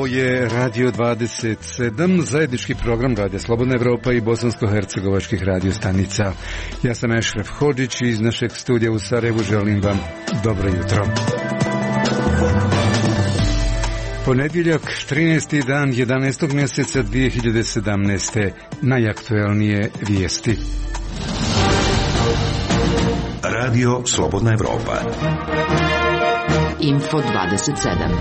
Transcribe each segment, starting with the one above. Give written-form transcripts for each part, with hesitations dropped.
je Radio 27, zajednički program Radija Slobodna Evropa i bosansko-hercegovačkih radiostanica. Ja sam Ešref Hodžić i iz našeg studija u Sarajevu želim vam dobro jutro. Ponedjeljak, 13. dan 11. mjeseca 2017. Najaktuelnije vijesti. Radio Slobodna Evropa. Info 27.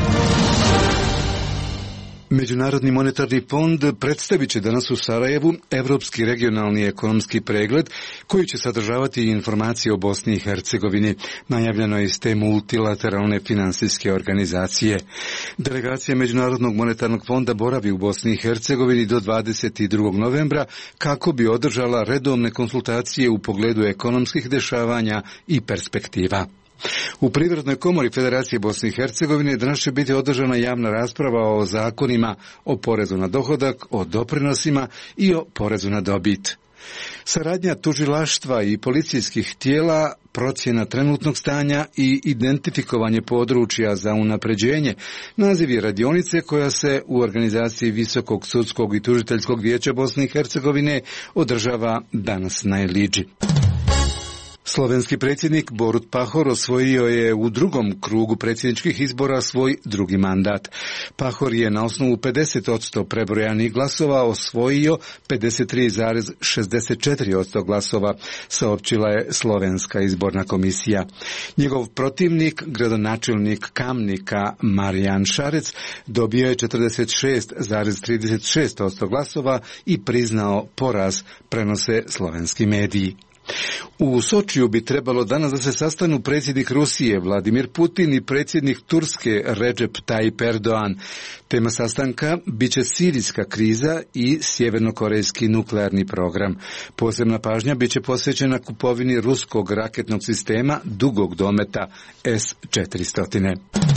Međunarodni monetarni fond predstavit će danas u Sarajevu Evropski regionalni ekonomski pregled koji će sadržavati informacije o Bosni i Hercegovini, najavljeno je iz te multilateralne finansijske organizacije. Delegacija Međunarodnog monetarnog fonda boravi u Bosni i Hercegovini do 22. novembra kako bi održala redovne konsultacije u pogledu ekonomskih dešavanja i perspektiva. U Privrednoj komori Federacije Bosne i Hercegovine danas će biti održana javna rasprava o zakonima o porezu na dohodak, o doprinosima i o porezu na dobit. Saradnja tužilaštva i policijskih tijela, procjena trenutnog stanja i identifikovanje područja za unapređenje naziv je radionice koja se u organizaciji Visokog sudskog i tužiteljskog vijeća Bosne i Hercegovine održava danas na Eliđi. Slovenski predsjednik Borut Pahor osvojio je u drugom krugu predsjedničkih izbora svoj drugi mandat. Pahor je na osnovu 50% prebrojanih glasova osvojio 53,64% glasova, saopćila je Slovenska izborna komisija. Njegov protivnik, gradonačelnik Kamnika Marijan Šarec, dobio je 46,36% glasova i priznao poraz, prenose slovenski mediji. U Sočiju bi trebalo danas da se sastanu predsjednik Rusije Vladimir Putin i predsjednik Turske Recep Tayyip Erdogan. Tema sastanka biće sirijska kriza i sjevernokorejski nuklearni program. Posebna pažnja biće posvećena kupovini ruskog raketnog sistema dugog dometa S-400.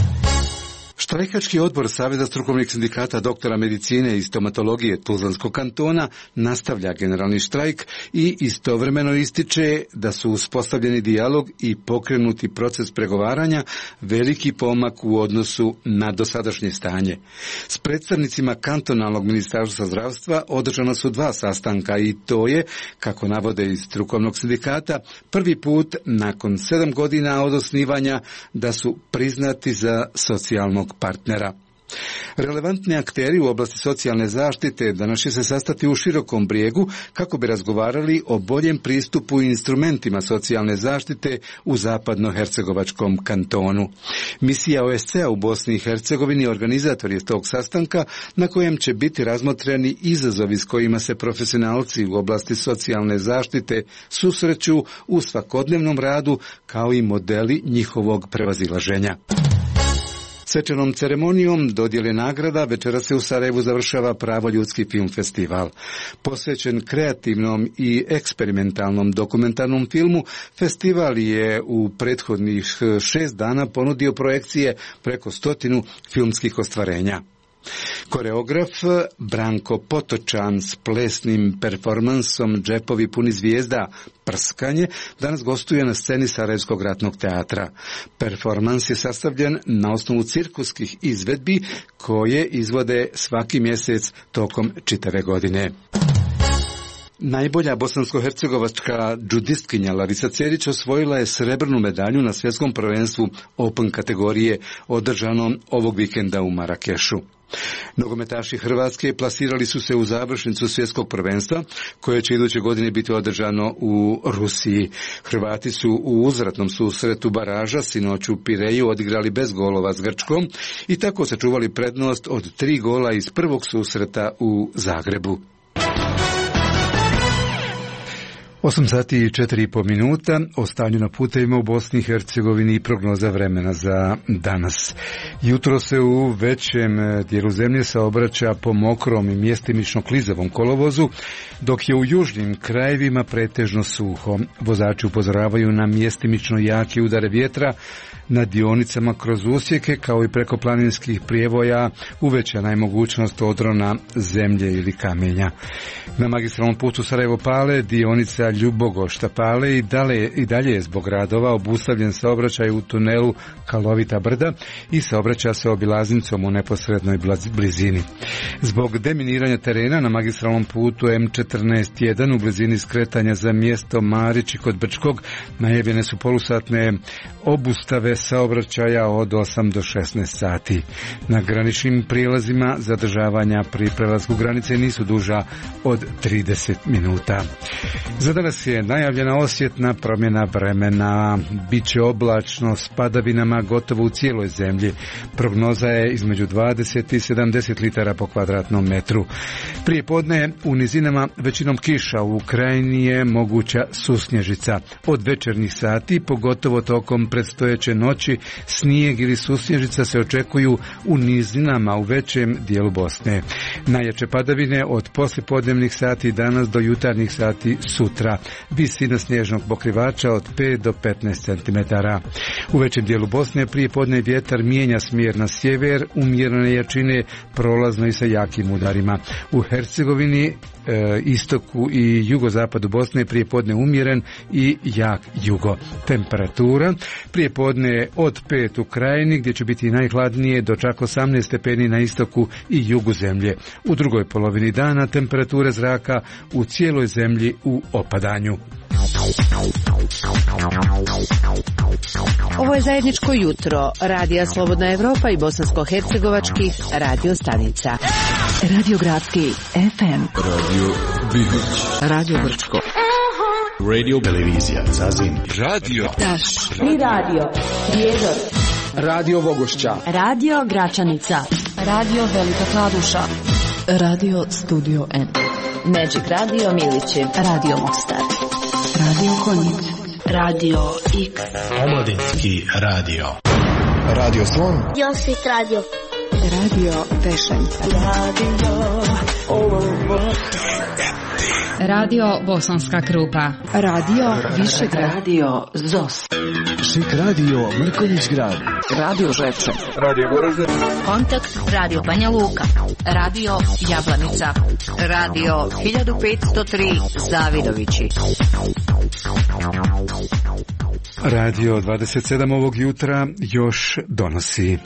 Štrajkački odbor Saveza strukovnih sindikata doktora medicine i stomatologije Tuzlanskog kantona nastavlja generalni štrajk i istovremeno ističe da su uspostavljeni dijalog i pokrenuti proces pregovaranja veliki pomak u odnosu na dosadašnje stanje. S predstavnicima kantonalnog ministarstva zdravstva održana su 2 sastanka i to je, kako navode iz strukovnog sindikata, prvi put nakon 7 godina od osnivanja da su priznati za socijalnog partnera. Relevantni akteri u oblasti socijalne zaštite danas će se sastati u Širokom Brijegu kako bi razgovarali o boljem pristupu i instrumentima socijalne zaštite u zapadno-hercegovačkom kantonu. Misija OSCE-a u Bosni i Hercegovini organizator je tog sastanka na kojem će biti razmotreni izazovi s kojima se profesionalci u oblasti socijalne zaštite susreću u svakodnevnom radu kao i modeli njihovog prevazilaženja. Svečanom ceremonijom dodjele nagrada večeras se u Sarajevu završava Pravo ljudski film festival. Posvećen kreativnom i eksperimentalnom dokumentarnom filmu, festival je u prethodnih 6 dana ponudio projekcije preko 100 filmskih ostvarenja. Koreograf Branko Potočan s plesnim performansom Džepovi puni zvijezda Prskanje danas gostuje na sceni Sarajevskog ratnog teatra. Performans je sastavljen na osnovu cirkuskih izvedbi koje izvode svaki mjesec tokom čitave godine. Najbolja bosansko-hercegovačka džudistkinja Larisa Cerić osvojila je srebrnu medalju na svjetskom prvenstvu Open kategorije održanom ovog vikenda u Marakešu. Nogometaši Hrvatske plasirali su se u završnicu svjetskog prvenstva koje će iduće godine biti održano u Rusiji. Hrvati su u uzvratnom susretu baraža sinoć u Pireju odigrali bez golova s Grčkom i tako sačuvali prednost od 3 gola iz prvog susreta u Zagrebu. 8 sati i 4,5 minuta, o stanju na putevima u Bosni i Hercegovini i prognoza vremena za danas. Jutro se u većem dijelu zemlje saobraća po mokrom i mjestimično klizavom kolovozu, dok je u južnim krajevima pretežno suho. Vozači upozoravaju na mjestimično jake udare vjetra na dionicama kroz usjeke kao i preko planinskih prijevoja uvećana je mogućnost odrona zemlje ili kamenja. Na magistralnom putu Sarajevo-Pale dionica Ljubogošta-Pale i dalje je zbog radova obustavljen saobraćaj u tunelu Kalovita brda i saobraća se obilaznicom u neposrednoj blizini. Zbog deminiranja terena na magistralnom putu M14-1 u blizini skretanja za mjesto Marići kod Brčkog najavljene su polusatne obustave saobraćaja od 8 do 16 sati. Na graničnim prijelazima zadržavanja pri prelasku granice nisu duža od 30 minuta. Za danas je najavljena osjetna promjena vremena. Biće oblačno s padavinama gotovo u cijeloj zemlji. Prognoza je između 20 i 70 litara po kvadratnom metru. Prije podne u nizinama većinom kiša, u krajini je moguća susnježica. Od večernjih sati, pogotovo tokom predstojeće noći, snijeg ili susnježica se očekuju u nizinama u većem dijelu Bosne. Najjače padavine od poslijepodnevnih sati danas do jutarnjih sati sutra. Visina snježnog pokrivača od 5 do 15 cm. U većem dijelu Bosne prije podne vjetar mijenja smjer na sjever, umjerene jačine, prolazno i sa jakim udarima. U Hercegovini, istoku i jugozapadu Bosne prije podne umjeren i jak jugo. Temperatura prije podne od 5 u krajini gdje će biti najhladnije do čak 18 stepeni na istoku i jugu zemlje. U drugoj polovini dana temperature zraka u cijeloj zemlji u opadanju. Ovo je zajedničko jutro Radija Slobodna Evropa i bosansko-hercegovačkih radio stanica. Radio Gradski FM, Radio Bihoć, Radio Brčko, Radio Televizija Zazin, Radio Daš i Radio Prijedor, Radio Vogošća, Radio Gračanica, Radio Velika Kladuša, Radio Studio N, Magic Radio Milići, Radio Mostar, Radio Konjic, Radio X, Omladinski radio, Radio Slon, Josvit Radio, Radio Pešanica, Radio Bosanska Krupa, Radio Višegrad, Radio Zos, Šik Radio Mrkonjić Grad, Radio Žepče, Radio Goražde, Kontakt Radio Banja Luka, Radio Jablanica, Radio 1503 Zavidovići. Radio 27 ovog jutra još donosi.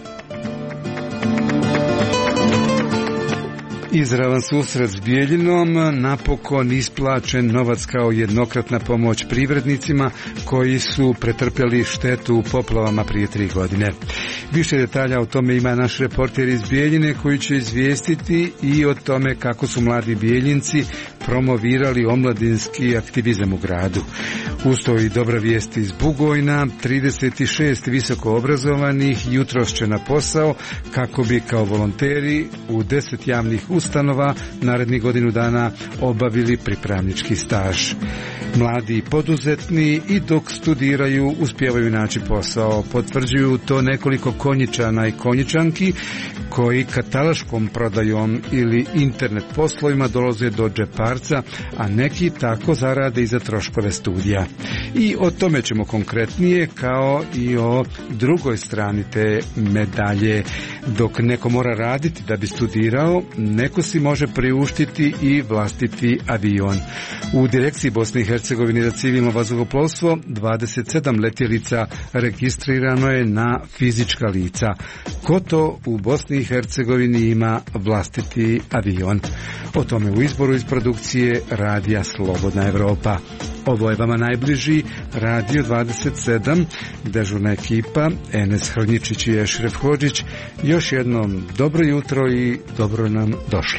Izravan susret s Bijeljinom, napokon isplaćen novac kao jednokratna pomoć privrednicima koji su pretrpjeli štetu u poplavama prije 3 godine. Više detalja o tome ima naš reporter iz Bijeljine koji će izvijestiti i o tome kako su mladi Bijeljinci promovirali omladinski aktivizam u gradu. Usto i dobra vijest iz Bugojna, 36 visoko obrazovanih jutros će na posao kako bi kao volonteri u 10 javnih ustanova narednih godinu dana obavili pripravnički staž. Mladi i poduzetni i dok studiraju uspijevaju naći posao. Potvrđuju to nekoliko konjičana i konjičanki koji kataloškom prodajom ili internet poslovima dolaze do džeparca, a neki tako zarade i za troškove studija. I o tome ćemo konkretnije, kao i o drugoj strani te medalje. Dok neko mora raditi da bi studirao, neko si može priuštiti i vlastiti avion. U direkciji Bosne i Hercegovine za civilno vazduhoplovstvo 27 letjelica registrirano je na fizička lica. Ko to u Bosni i Hercegovini ima vlastiti avion? O tome u izboru iz produkcije Radija Slobodna Evropa. Ovo je vama najbliži Radio 27, dežurna ekipa, Enes Hrnjičić i Ešref Hodžić. Još jednom dobro jutro i dobro nam došli.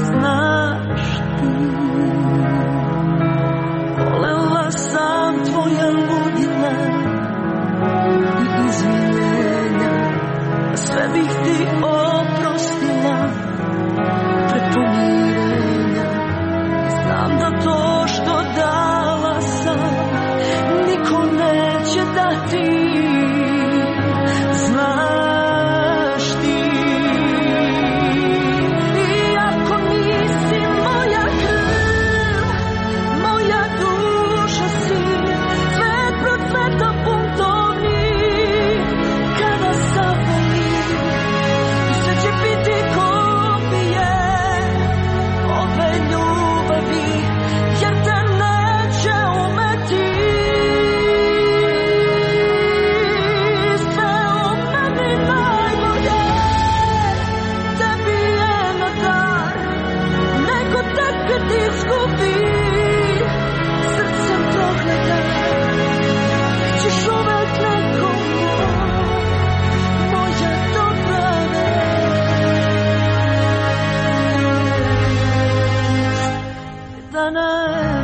znaš ti. Volela sam tvoje ludile i izvinjenja, sve bih ti oprostila pred pomirenja. Znam da to što dala sam niko neće dati, znaš ti. I ako nisi moja krv, moja duša si, svet procveta buntovnik kada zaboli. I sve će biti kopije ove ljubavi, jer te neće umeti. Sve o meni najbolje tebi je na dar, neko te kad izgubi, srcem prokleta, ćeš uvek neko moja dobra vest. Danas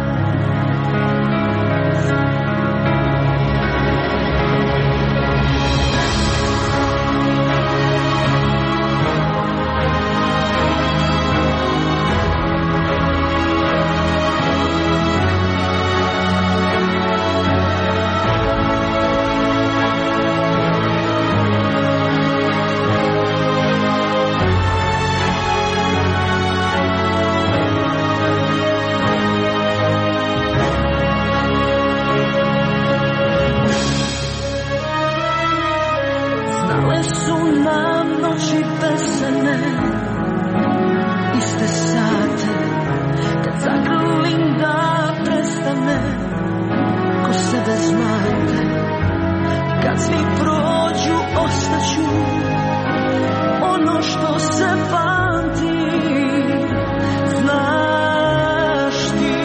znale su nam noći besene, iste sate, kad zagrlim da prestane, ko sebe znate. I kad svi prođu, ostaću ono što se pamti, znaš ti.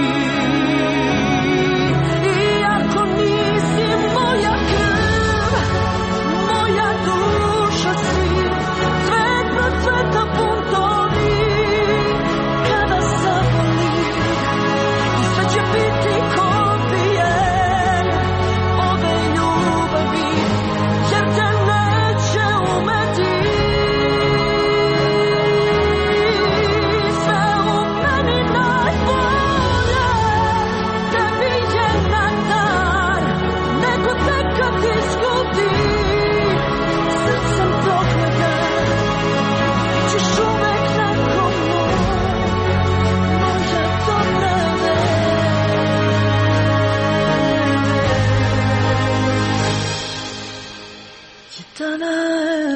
I ako nisi moja krv, moja duša si, svet procveta buntovnik kada zaboli. I sve će biti kopije ove ljubavi, jer te neće umeti. Sve u meni najbolje tebi je na dar, neko te kad izgubi, srcem prokleta, ćeš uvek neko moja dobra vest. Je danas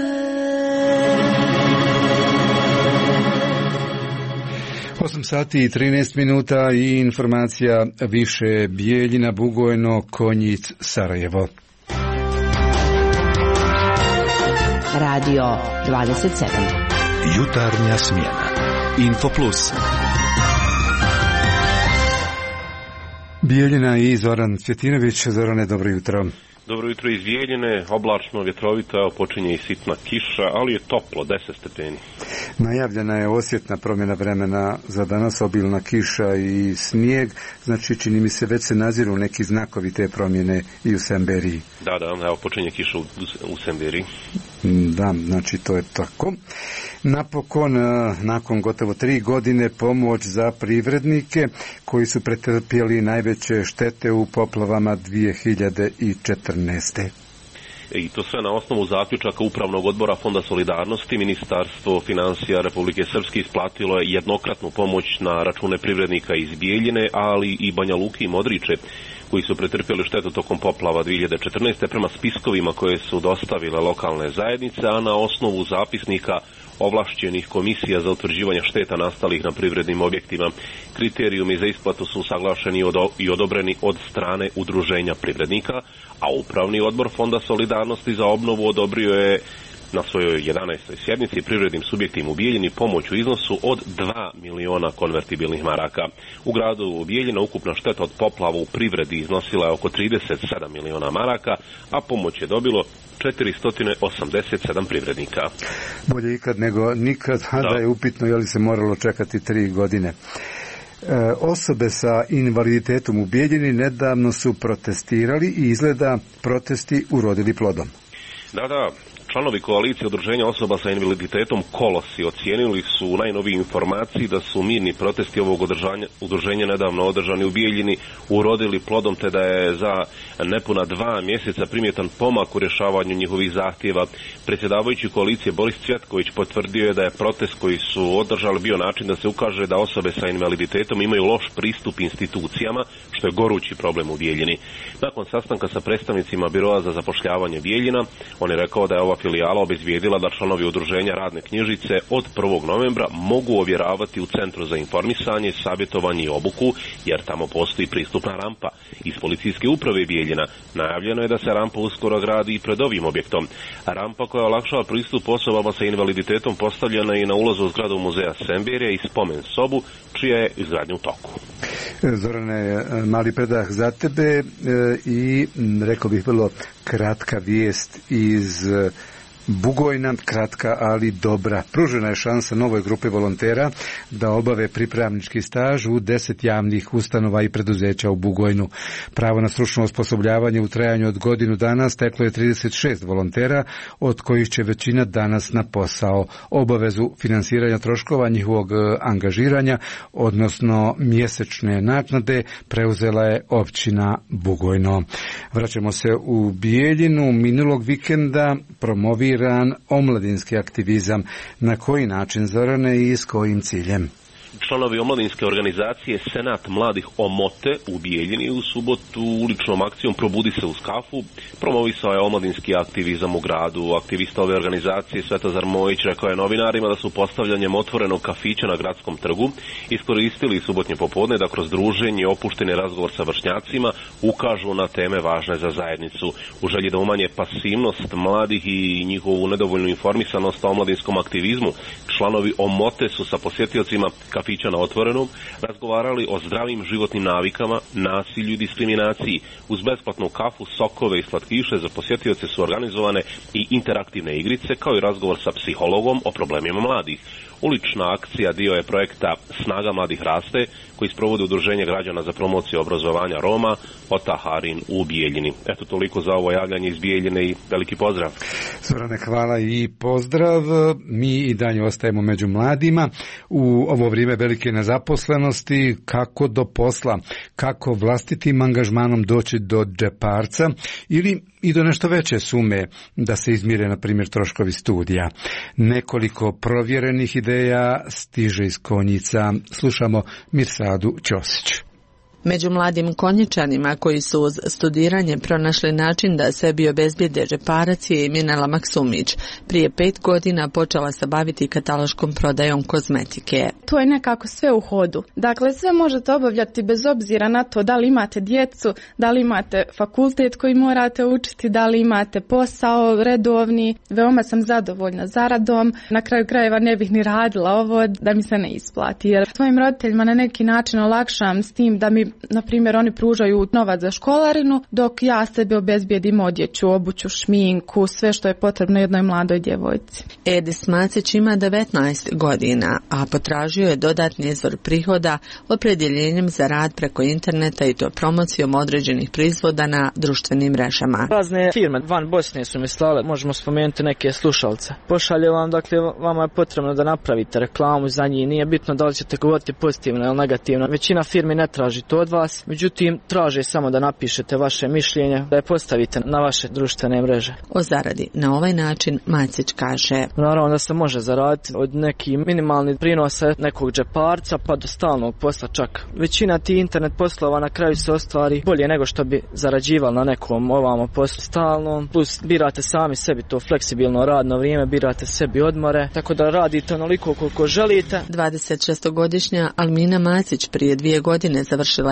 8 sati i 13 minuta i informacija više Bijeljina, Bugojno, Konjic, Sarajevo. Radio 27. Jutarnja smjena. Info Plus. Bijeljina i Zoran Cvjetinović. Zorane, dobro jutro. Dobro jutro iz Bijeljine, oblačno, vjetrovito, evo počinje i sitna kiša, ali je toplo, 10 stepeni. Najavljena je osjetna promjena vremena za danas, obilna kiša i snijeg, znači čini mi se već se naziru neki znakovi te promjene i u Semberiji. Da, evo počinje kiša u Semberiji. Da, znači to je tako. Napokon, nakon gotovo 3 godine, pomoć za privrednike koji su pretrpjeli najveće štete u poplavama 2014. I to sve na osnovu zaključaka Upravnog odbora Fonda solidarnosti. Ministarstvo financija Republike Srpske isplatilo je jednokratnu pomoć na račune privrednika iz Bijeljine, ali i Banja Luke i Modriče, koji su pretrpjeli štetu tokom poplava 2014. prema spiskovima koje su dostavile lokalne zajednice, a na osnovu zapisnika ovlašćenih komisija za utvrđivanje šteta nastalih na privrednim objektima. Kriterijumi za isplatu su usaglašeni i odobreni od strane udruženja privrednika, a Upravni odbor Fonda solidarnosti za obnovu odobrio je na svojoj 11. sjednici privrednim subjektima u Bijeljini pomoć u iznosu od 2 miliona konvertibilnih maraka. U gradu Bijeljina ukupna šteta od poplava u privredi iznosila je oko 37 miliona maraka, a pomoć je dobilo 487 privrednika. Bolje ikad nego nikad, a da je upitno je li se moralo čekati 3 godine. Osobe sa invaliditetom u Bijeljini nedavno su protestirali i izgleda protesti urodili plodom. Da. Članovi koalicije udruženja osoba sa invaliditetom Kolosi ocijenili su u najnovijoj informaciji da su mirni protesti ovog udruženja nedavno održani u Bijeljini urodili plodom, te da je za nepuna 2 mjeseca primjetan pomak u rješavanju njihovih zahtjeva. Predsjedavajući koalicije Boris Cvjetković potvrdio je da je protest koji su održali bio način da se ukaže da osobe sa invaliditetom imaju loš pristup institucijama, što je gorući problem u Bijeljini. Nakon sastanka sa predstavnicima Biroa za zapošljavanje Bijeljina, on je rekao da je ova filijala obezbijedila da članovi udruženja radne knjižice od 1. novembra mogu ovjeravati u Centru za informisanje, savjetovanje i obuku, jer tamo postoji pristupna rampa. Iz policijske uprave Bijeljina najavljeno je da se rampa uskoro gradi i pred ovim objektom. Rampa koja olakšava pristup osobama sa invaliditetom postavljena je i na ulazu u zgradu muzeja Semberija i spomen sobu, čija je izgradnja u toku. Zorane, mali predah za tebe i rekao bih vrlo kratka vijest iz Bugojna, kratka ali dobra. Pružena je šansa novoj grupi volontera da obave pripravnički staž u 10 javnih ustanova i preduzeća u Bugojnu. Pravo na stručno osposobljavanje u trajanju od godinu dana steklo je 36 volontera, od kojih će većina danas na posao. Obavezu finansiranja troškova njihovog angažiranja, odnosno mjesečne naknade, preuzela je općina Bugojno. Vraćamo se u Bijeljinu. Minulog vikenda promoviran omladinski aktivizam. Na koji način, Zorane, i s kojim ciljem? Članovi omladinske organizacije Senat mladih Omote u Bijeljini u subotu uličnom akcijom Probudi se uz kafu promovisao je omladinski aktivizam u gradu. Aktivista ove organizacije Svetozar Mojić rekao je novinarima da su postavljanjem otvorenog kafića na gradskom trgu iskoristili subotnje popodne da kroz druženje i opušteni razgovor sa vršnjacima ukažu na teme važne za zajednicu. U želji da umanje pasivnost mladih i njihovu nedovoljnu informisanost o omladinskom aktivizmu, članovi Omote su sa posjetiocima kafića na otvorenom razgovarali o zdravim životnim navikama, nasilju i diskriminaciji. Uz besplatnu kafu, sokove i slatkiše za posjetioce su organizovane i interaktivne igrice, kao i razgovor sa psihologom o problemima mladih. Ulična akcija dio je projekta Snaga mladih raste, koji sprovodi Udruženje građana za promociju obrazovanja Roma Otaharin u Bijeljini. Eto, toliko za ovo javljanje iz Bijeljine i veliki pozdrav. Zorane, hvala i pozdrav. Mi i dalje ostajemo među mladima. U ovo vrijeme velike nezaposlenosti, kako do posla, kako vlastitim angažmanom doći do džeparca ili i do nešto veće sume da se izmire, na primjer, troškovi studija. Nekoliko provjerenih ideja stiže iz Konjica. Slušamo Mirsadu Ćosić. Među mladim Konjičanima koji su uz studiranje pronašli način da sebi obezbijede džeparac je i Minela Maksumić. Prije 5 godina počela se baviti kataloškom prodajom kozmetike. To je nekako sve u hodu. Dakle, sve možete obavljati bez obzira na to da li imate djecu, da li imate fakultet koji morate učiti, da li imate posao redovni. Veoma sam zadovoljna zaradom. Na kraju krajeva ne bih ni radila ovo da mi se ne isplati. Jer svojim roditeljima na neki način olakšam s tim da mi, na primjer, oni pružaju novac za školarinu, dok ja sebi obezbijedim odjeću, obuću, šminku, sve što je potrebno jednoj mladoj djevojci. Edis Macić ima 19 godina, a potražio je dodatni izvor prihoda opredjeljenjem za rad preko interneta i to promocijom određenih proizvoda na društvenim mrežama. Razne firme van Bosne su mi slale, možemo spomenuti neke slušalce. Pošalje vam, dakle, vama je potrebno da napravite reklamu za njih, nije bitno da li ćete govoriti pozitivno ili negativno. Većina firmi ne traži to od vas, međutim traže samo da napišete vaše mišljenje, da je postavite na vaše društvene mreže. O zaradi na ovaj način Macić kaže: naravno da se može zaraditi od nekih minimalnih prinosa nekog džeparca pa do stalnog posla čak. Većina tih internet poslova na kraju se ostvari bolje nego što bi zarađivali na nekom ovamo poslu stalnom, plus birate sami sebi to fleksibilno radno vrijeme, birate sebi odmore, tako da radite onoliko koliko želite. 26-godišnja Almina Macić prije 2 godine završila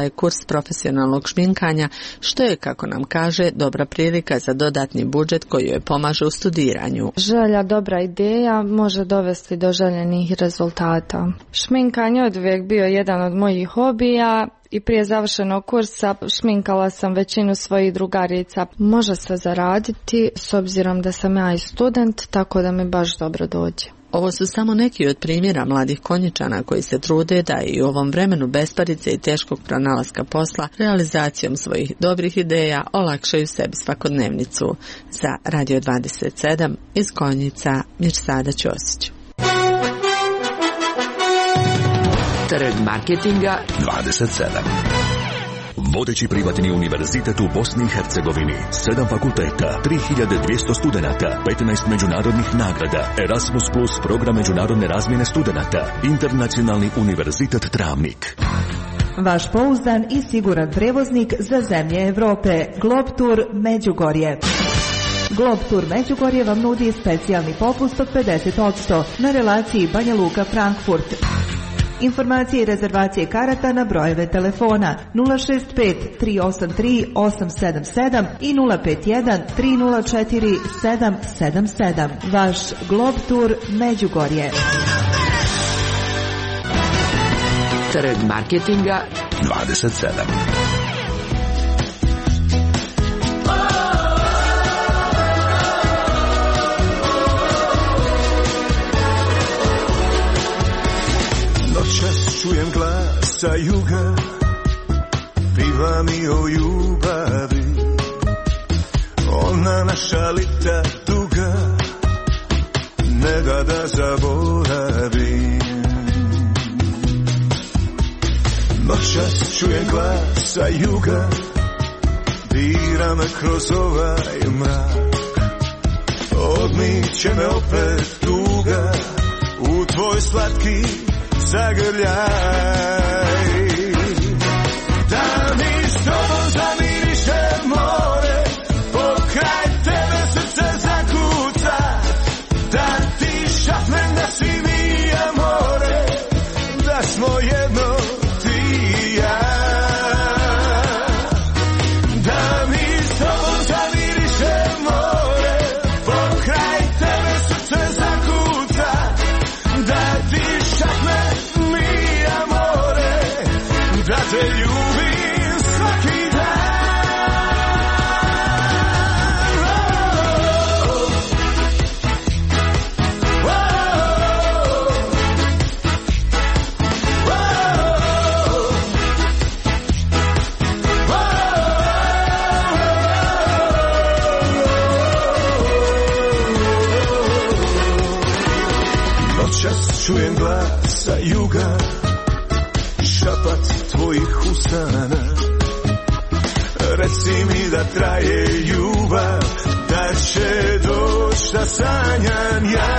je kurs profesionalnog šminkanja, što je, kako nam kaže, dobra prilika za dodatni budžet koji joj pomaže u studiranju. Želja, dobra ideja može dovesti do željenih rezultata. Šminkanje je uvijek bio jedan od mojih hobija i prije završenog kursa šminkala sam većinu svojih drugarica. Može se zaraditi s obzirom da sam ja i student, tako da mi baš dobro dođe. Ovo su samo neki od primjera mladih Konjičana koji se trude da i u ovom vremenu besparice i teškog pronalaska posla realizacijom svojih dobrih ideja olakšaju sebi svakodnevnicu. Za Radio 27 iz Konjica, Mirsada Ćosić. Trg marketinga 27. Vodeći privatni univerzitet u Bosni i Hercegovini, 7 fakulteta, 3200 studenata, 15 međunarodnih nagrada, Erasmus Plus program međunarodne razmjene studenata, Internacionalni univerzitet Travnik. Vaš pouzdan i siguran prevoznik za zemlje Europe, Globtour Međugorje. Globtour Međugorje vam nudi specijalni popust od 50% na relaciji Banja Luka-Frankfurt. Informacije i rezervacije karata na brojeve telefona 065 383 877 i 051 304 777. Vaš Globtour Međugorje. Trg marketinga 27. Noćas čujem glas sa juga, piva mi o ljubavi. Ona naša lita duga, ne da zaboravim. Noćas čujem glas sa juga, dira me kroz ovaj mrak. Odmiće me opet tuga u tvoj slatki zagrljaj. Da mi s tobom zamiriše more, pokraj tebe srce zakuca, da ti šapnem da si mi amore, da smo jedno ti i ja. Da mi s tobom zamiriše more, pokraj tebe srce zakuca, da ti šapnem da te ljubim svaki dan. Noćas čujem glas sa juga, šapat tvojih usana. Reci mi da traje ljubav, da će doći da sanjam ja.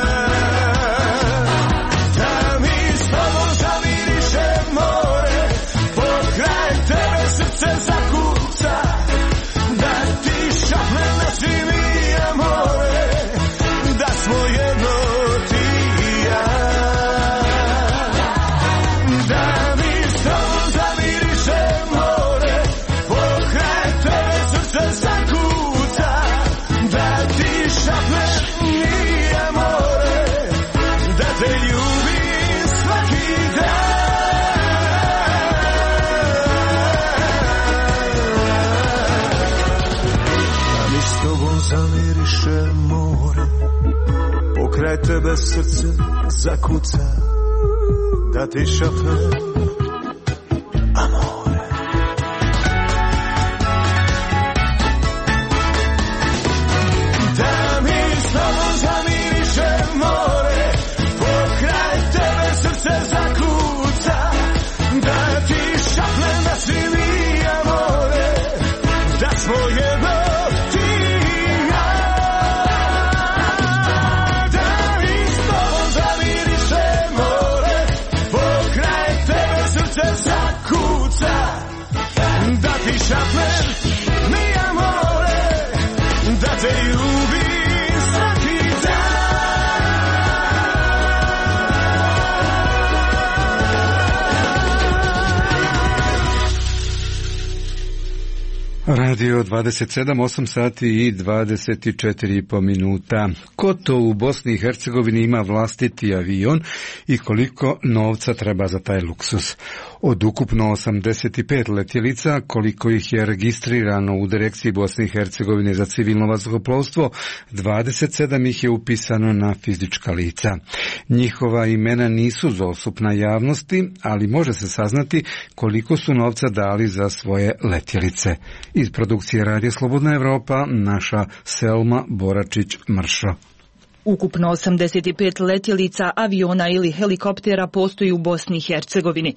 Da mi s tobom zamiriše more, pokraj tebe srce zakuca, da ti šapnem da si mi amore, da smo jedno ti i ja. Da mi s tobom zamiriše more, pokraj tebe srce zakuca, da ti šapnem mi amore, da te ljubim svaki dan. Da mi s tobom zamiriše more, pokraj tebe srce zakuca, da ti šapnem amore. Da mi s tobom zamiriše more, pokraj tebe srce zakuca, da ti šapnem da si mi amore, da smo jedno ti i ja. Da mi s tobom zamiriše more, pokraj tebe srce Radio 27, 8 sati i 24,5 minuta. Ko to u Bosni i Hercegovini ima vlastiti avion i koliko novca treba za taj luksus? Od ukupno 85 letjelica, koliko ih je registrirano u Direkciji Bosne i Hercegovine za civilno vazduhoplovstvo, 27 ih je upisano na fizička lica. Njihova imena nisu dostupna javnosti, ali može se saznati koliko su novca dali za svoje letjelice. Iz produkcije Radija Slobodna Evropa, naša Selma Boračić-Mršo. Ukupno 85 letjelica, aviona ili helikoptera postoji u Bosni i Hercegovini.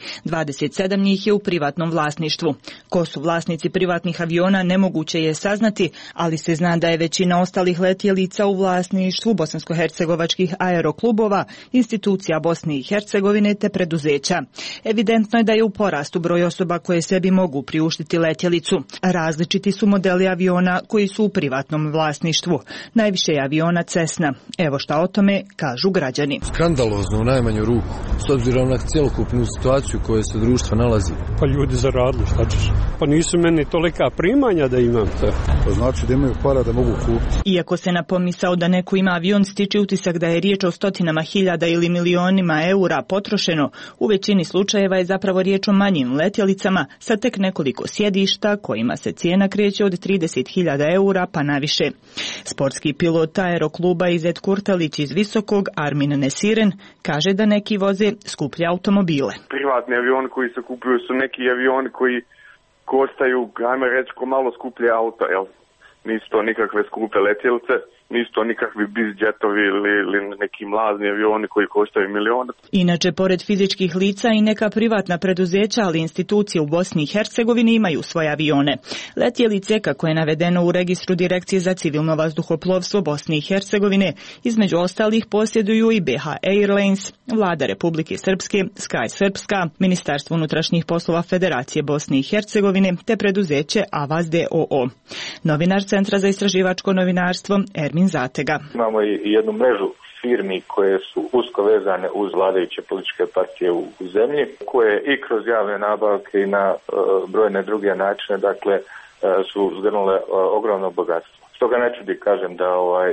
27 njih je u privatnom vlasništvu. Ko su vlasnici privatnih aviona nemoguće je saznati, ali se zna da je većina ostalih letjelica u vlasništvu bosansko-hercegovačkih aeroklubova, institucija Bosne i Hercegovine te preduzeća. Evidentno je da je u porastu broj osoba koje sebi mogu priuštiti letjelicu. Različiti su modeli aviona koji su u privatnom vlasništvu. Najviše je aviona Cessna. Evo šta o tome kažu građani. Skandalozno u najmanju ruku, s obzirom na cjelokupnu situaciju u kojoj se društvo nalazi. Pa ljudi zaradili, šta ćeš? Pa nisu meni tolika primanja da imam to. To znači da imaju para da mogu kupiti. Iako se na pomisao da neko ima avion stiče utisak da je riječ o stotinama hiljada ili milionima eura potrošeno, u većini slučajeva je zapravo riječ o manjim letjelicama sa tek nekoliko sjedišta kojima se cijena kreće od 30.000 eura pa naviše. Sportski pilot aerokluba Izet Kurtalić iz Visokog, Armin Nesiren, kaže da neki voze skuplje automobile. Privatni avioni koji se kupuju su neki avioni koji kostaju, ajme reći, ko malo skuplje auto, jel? Nisu to nikakve skupe letjelice, nisu to nikakvi bizjetovi ili neki mlazni avioni koji koštaju milione. Inače, pored fizičkih lica i neka privatna preduzeća, ali institucije u Bosni i Hercegovini imaju svoje avione. Letjelice, kako je navedeno u registru Direkcije za civilno vazduhoplovstvo Bosne i Hercegovine, između ostalih posjeduju i BH Airlines, Vlada Republike Srpske, Sky Srpska, Ministarstvo unutrašnjih poslova Federacije Bosne i Hercegovine te preduzeće Avaz d.o.o. Novinar Centra za istraživačko novinarstvo Ermin Zatega. Imamo i jednu mrežu firmi koje su usko vezane uz vladajuće političke partije u zemlji, koje i kroz javne nabavke i na brojne druge načine, dakle, su zgrnule ogromno bogatstvo. Stoga ne čudi, kažem, da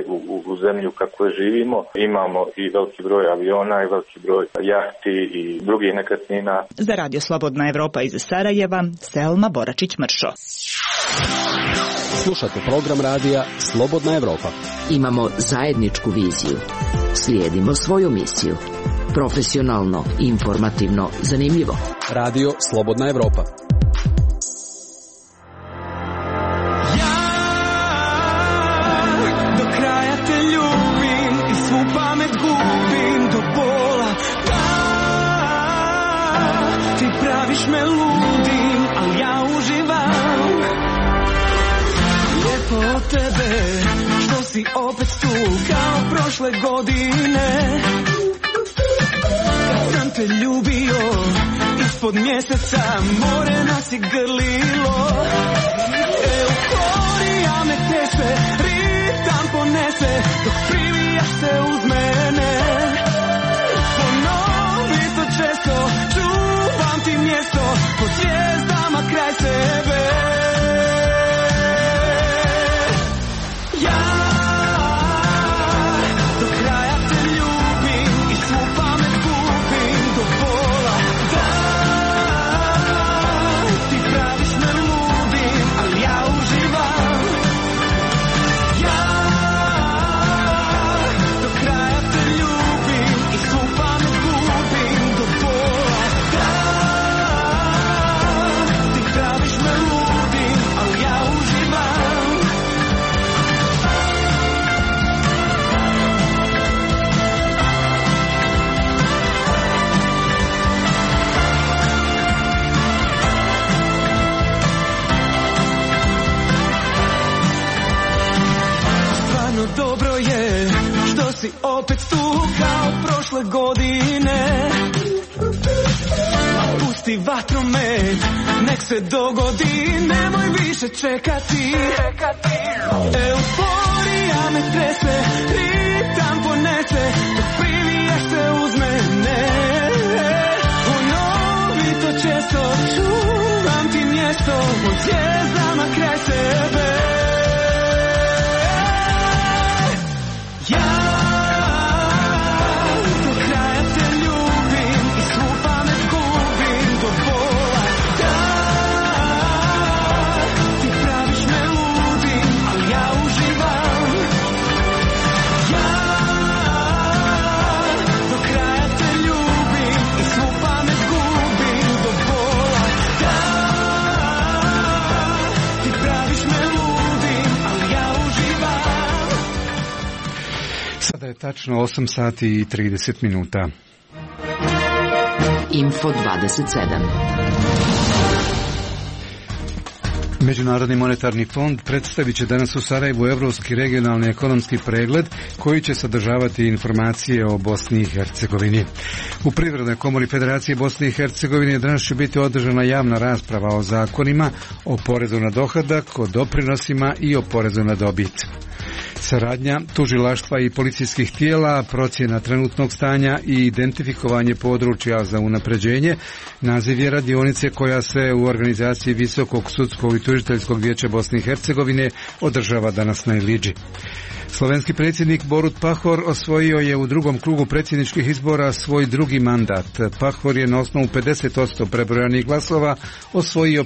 u zemlju kako živimo imamo i veliki broj aviona i veliki broj jahti i drugih nekretnina. Za Radio Slobodna Evropa iz Sarajeva, Selma Boračić-Mršo. Slušate program radija Slobodna Evropa. Imamo zajedničku viziju. Slijedimo svoju misiju. Profesionalno, informativno, zanimljivo. Radio Slobodna Evropa. Ja do kraja te ljubim i svu pamet gubim do bola. Ti praviš me ludim, ali ja uživam. Lijepo od tebe, što si opet tu kao prošle godine. Kad sam te ljubio, ispod mjeseca more nas je grlilo. Euforija me teše, ritam ponese, dok privijaš se uz mene. Ponovi to često, čuvam ti mjesto, pod zvijezdama kraj sebe. Dobro je što si opet tu kao prošle godine. Pusti vatromet, nek se dogodi, nemoj više čekati. Euforija me trese, ritam ponese, dok privijaš se uz mene. Ponovi to često, čuvam ti mjesto, pod zvijezdama kraj sebe. je tačno 8 sati i 30 minuta. Info 27. Međunarodni monetarni fond predstavit će danas u Sarajevu Evropski regionalni ekonomski pregled koji će sadržavati informacije o Bosni i Hercegovini. U Privrednoj komori Federacije Bosne i Hercegovine danas će biti održana javna rasprava o zakonima, o porezu na dohodak, o doprinosima i o porezu na dobit. Saradnja tužilaštva i policijskih tijela, procjena trenutnog stanja i identifikovanje područja za unapređenje naziv je radionice koja se u organizaciji Visokog sudskog i tužiteljskog vijeća Bosne i Hercegovine održava danas na Ilidži. Slovenski predsjednik Borut Pahor osvojio je u drugom krugu predsjedničkih izbora svoj drugi mandat. Pahor je na osnovu 50% prebrojanih glasova osvojio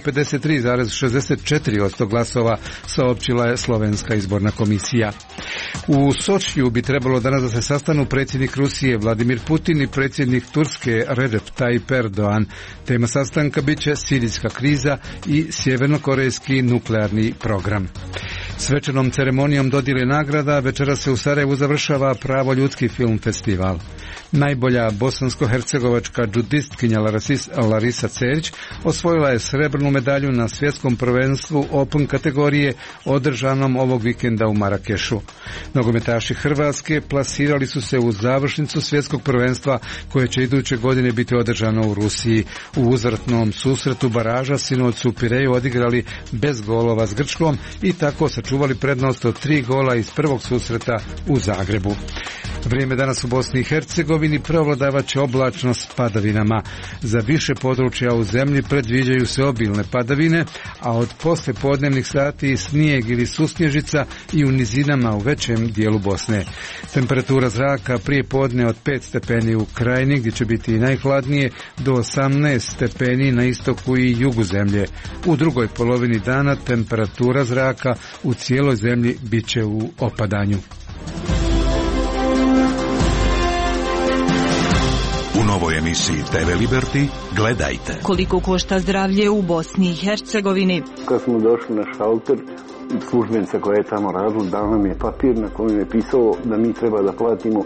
53,64% glasova, saopćila je Slovenska izborna komisija. U Sočiju bi trebalo danas da se sastanu predsjednik Rusije Vladimir Putin i predsjednik Turske Recep Tayyip Erdogan. Tema sastanka biće sirijska kriza i sjevernokorejski nuklearni program. Svečanom ceremonijom dodjele nagrada večeras se u Sarajevu završava Pravo ljudski film festival. Najbolja bosansko-hercegovačka džudistkinja Larisa Cerić osvojila je srebrnu medalju na svjetskom prvenstvu Open kategorije održanom ovog vikenda u Marakešu. Nogometaši Hrvatske plasirali su se u završnicu svjetskog prvenstva koje će iduće godine biti održano u Rusiji. U uzvratnom susretu baraža sinoć su u Pireju odigrali bez golova s Grčkom i tako sačuvali prednost od 3 gola iz prvog susreta u Zagrebu. Vrijeme danas u Bosni i Hercegovini prevladavat će oblačno s padavinama. Za više područja u zemlji predviđaju se obilne padavine, a od poslijepodnevnih sati snijeg ili susnježica i u nizinama u većem dijelu Bosne. Temperatura zraka prije podne od 5 stepeni u Krajini, gdje će biti i najhladnije, do 18 stepeni na istoku i jugu zemlje. U drugoj polovini dana temperatura zraka u cijeloj zemlji bit će u opadanju. U novoj emisiji TV Liberty gledajte. Koliko košta zdravlje u Bosni i Hercegovini? Kad smo došli na šalter, službenica koja je tamo radila dala nam je papir na kojem je pisalo da mi treba da platimo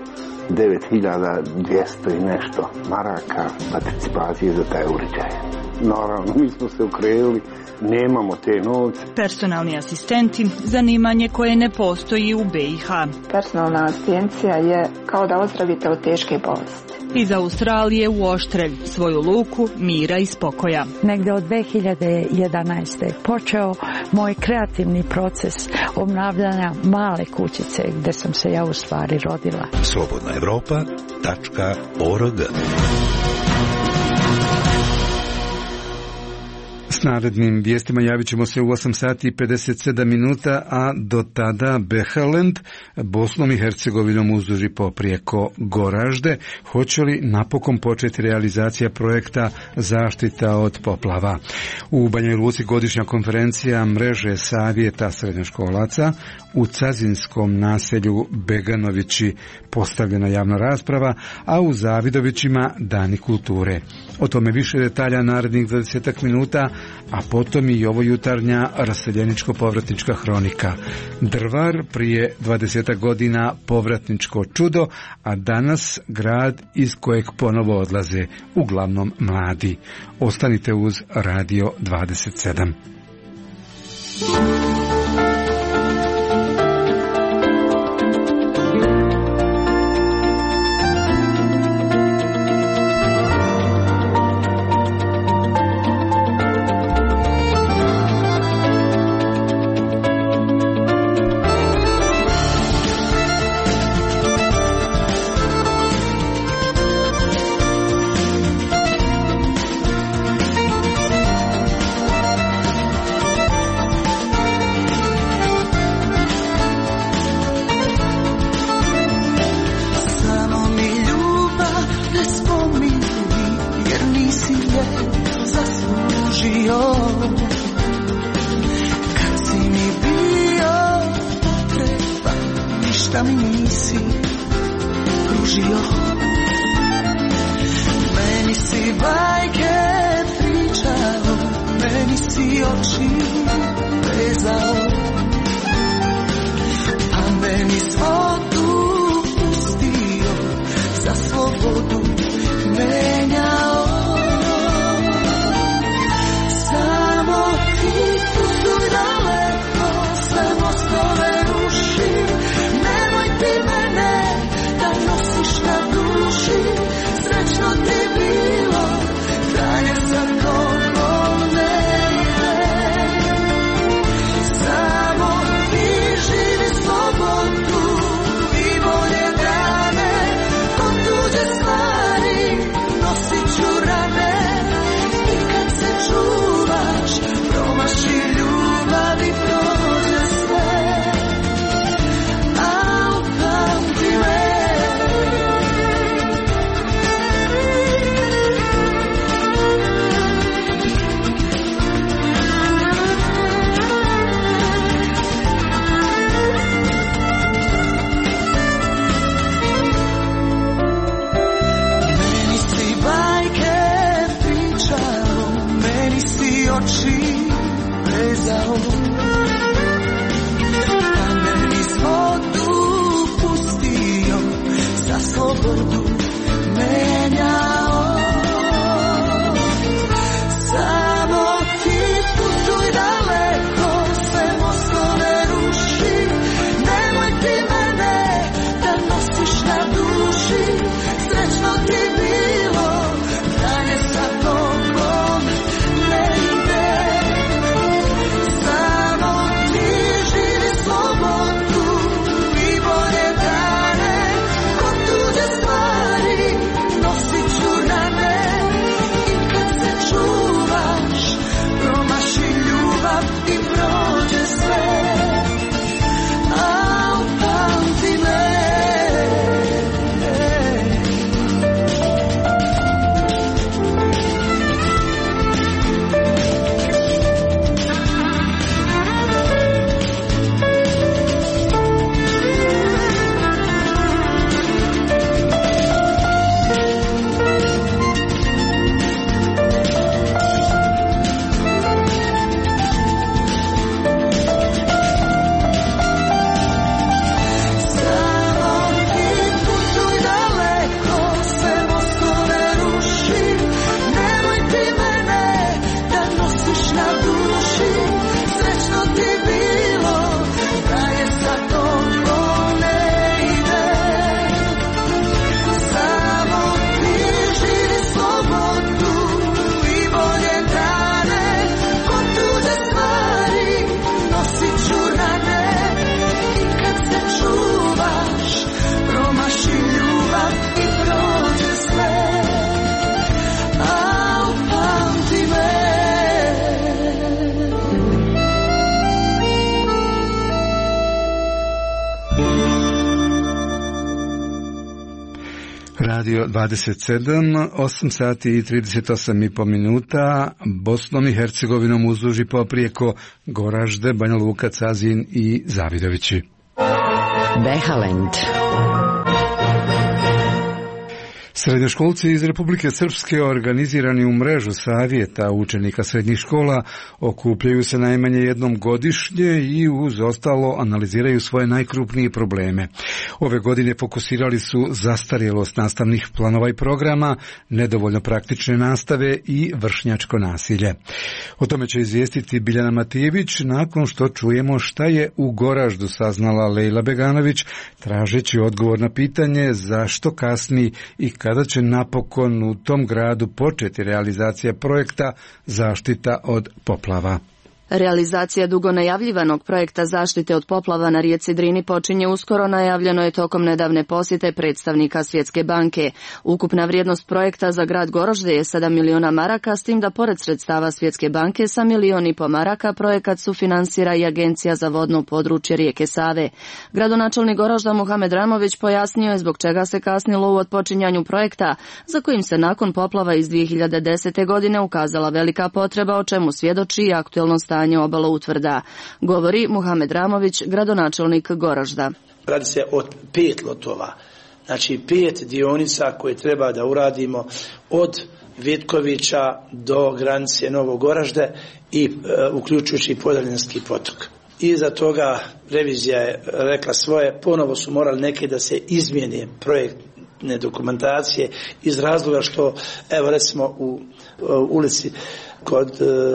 9.200 i nešto maraka participacije za taj uređaj. Naravno, mi smo se okrenuli, nemamo te novce. Personalni asistenti, zanimanje koje ne postoji u BiH. Personalna asistencija je kao da ozdravite od teške bolesti. Iz Australije u Oštrelj, svoju luku mira i spokoja. Negde od 2011. počeo moj kreativni proces obnavljanja male kućice gdje sam se ja u stvari rodila. slobodnaevropa.org. S narednim vijestima javit ćemo se u 8 sati i 57 minuta, a do tada Behaland, Bosnom i Hercegovinom uzduži poprijeko Goražde. Hoće li napokon početi realizacija projekta zaštita od poplava? U Banja Luci godišnja konferencija mreže savjeta srednjoškolaca, u Cazinskom naselju Beganovići postavljena javna rasprava, a u Zavidovićima dani kulture. O tome više detalja narednih 20 minuta, a potom i ovo jutarnja raseljeničko-povratnička hronika. Drvar prije 20 godina povratničko čudo, a danas grad iz kojeg ponovo odlaze, uglavnom mladi. Ostanite uz Radio 27. Radio 27, 8 sati i 38,5 minuta, Bosnom i Hercegovinom uzduž i poprijeko Goražde, Banja Luka, Cazin i Zavidovići. Behalend. Srednjoškolci iz Republike Srpske organizirani u mrežu savjeta učenika srednjih škola okupljaju se najmanje jednom godišnje i uz ostalo analiziraju svoje najkrupnije probleme. Ove godine fokusirali su zastarjelost nastavnih planova i programa, nedovoljno praktične nastave i vršnjačko nasilje. O tome će izvijestiti Biljana Matijević nakon što čujemo šta je u Goraždu saznala Lejla Beganović, tražeći odgovor na pitanje zašto kasni i kada će napokon u tom gradu početi realizacija projekta zaštita od poplava. Realizacija dugo najavljivanog projekta zaštite od poplava na rijeci Drini počinje uskoro, najavljeno je tokom nedavne posjete predstavnika Svjetske banke. Ukupna vrijednost projekta za grad Goražde je 7 miliona maraka, s tim da pored sredstava Svjetske banke sa 1,5 miliona maraka projekat sufinansira i Agencija za vodno područje rijeke Save. Gradonačelnik Goražda Muhamed Ramović pojasnio je zbog čega se kasnilo u otpočinjanju projekta, za kojim se nakon poplava iz 2010. godine ukazala velika potreba, o čemu svjedoči i aktuelno stanje obala utvrda. Govori Muhamed Ramović, gradonačelnik Goražda. Radi se o 5 lotova, znači 5 dionica koje treba da uradimo od Vitkovića do granice Novog Goražde i uključujući Podravljanski potok. Iza toga revizija je rekla svoje, ponovo su morali neke da se izmijene projektne dokumentacije iz razloga što, evo recimo u ulici kod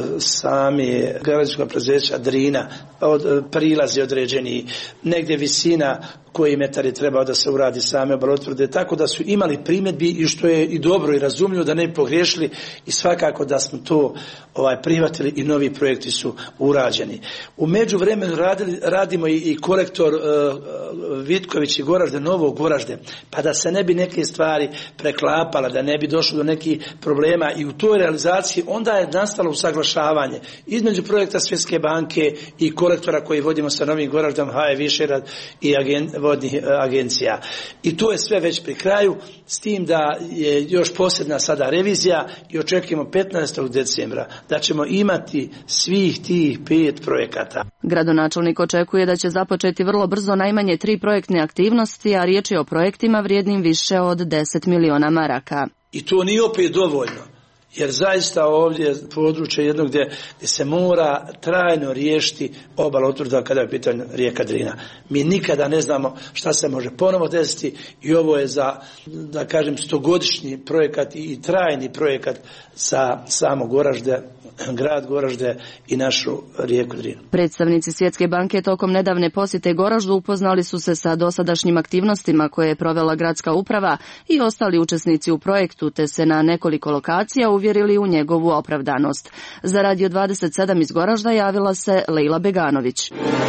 same građevinskog preduzeća Drina prilazi određeni, negdje visina koji metar je trebao da se uradi same obalotvrde, tako da su imali primjedbi i što je i dobro i razumljivo da ne bi pogriješili i svakako da smo to prihvatili i novi projekti su urađeni. U međuvremenu radimo i kolektor Vitković i Goražde, Novog Goražde, pa da se ne bi neke stvari preklapala, da ne bi došlo do nekih problema i u toj realizaciji onda je nastalo usaglašavanje između projekta Svjetske banke i kolektora koji vodimo sa Novim Goraždom, HE Višegrad i vodnih agencija. I to je sve već pri kraju, s tim da je još posebna sada revizija i očekujemo 15. decembra da ćemo imati svih tih 5 projekata. Gradonačelnik očekuje da će započeti vrlo brzo najmanje 3 projektne aktivnosti, a riječ je o projektima vrijednim više od 10 miliona maraka. I to nije opet dovoljno, jer zaista ovdje je područje jedno gdje se mora trajno riješiti obala utvrda kada je pitanje rijeka Drina. Mi nikada ne znamo šta se može ponovo desiti i ovo je za, da kažem, 100-godišnji projekat i trajni projekat za samo Goražde, grad Goražde i našu rijeku Drinu. Predstavnici Svjetske banke tokom nedavne posjete Goraždu upoznali su se sa dosadašnjim aktivnostima koje je provela gradska uprava i ostali učesnici u projektu, te se na nekoliko lokacija uvjerili u njegovu opravdanost. Za Radio 27 iz Goražda javila se Lejla Beganović.